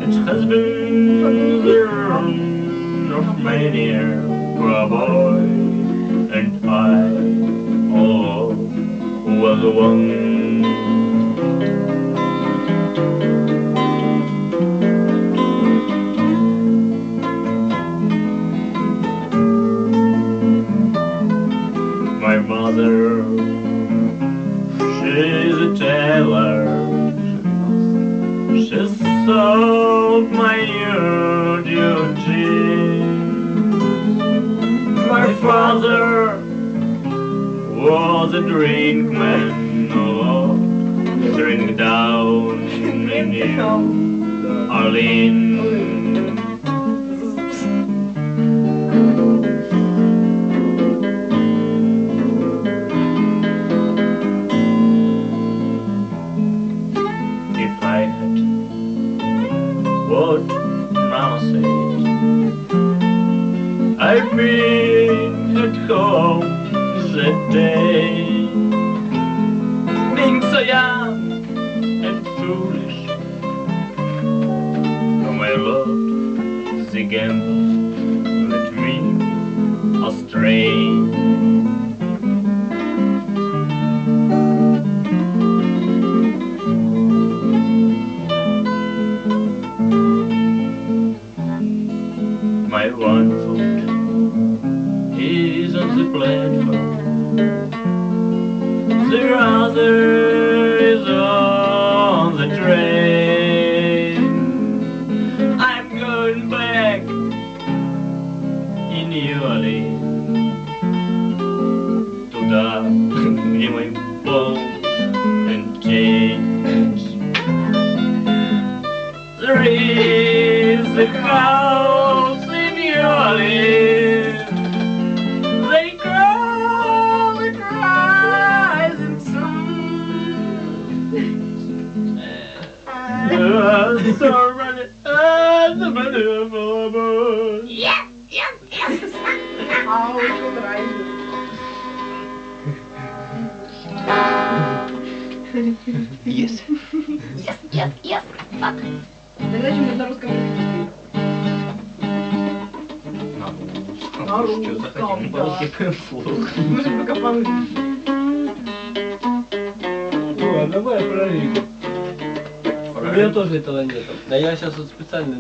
It has been the run of many years for a boy, and I, oh, was the one. My mother, she's a tailor. She solved my duty. My father was a drink man, oh, drink down in New Orleans. If I had what Mama said, I'd been at home that day. Being so young and foolish, oh my Lord, the gamble led me astray. My one foot is on the platform, the other is on the train. I'm going back in New Orleans to the my bones and chains. There is a house in New Orleans. They crawl and rise and so running and the money. Yes, yes, yes. Ау, что нравится. Yes. Yes, yes, yes. Так. Тогда зачем на русском языке? На русском, да. Мы же пока получим. О, давай проверим. У меня тоже этого нету. Да я сейчас вот специально...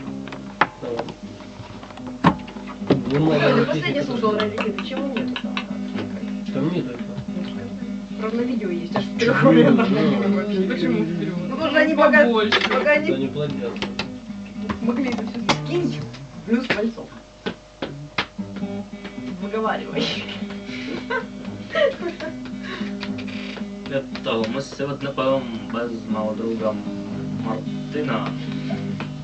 Я последнее слушал родителей, почему нет? Там нет этого. Правда, на видео есть, аж в 3 вариантах. Почему? Ну, потому что они пока Что не не плагиат. могли это все скинуть, плюс пальцов. Выговаривай. Для того ми сьогодні певом без мого друга Мартина.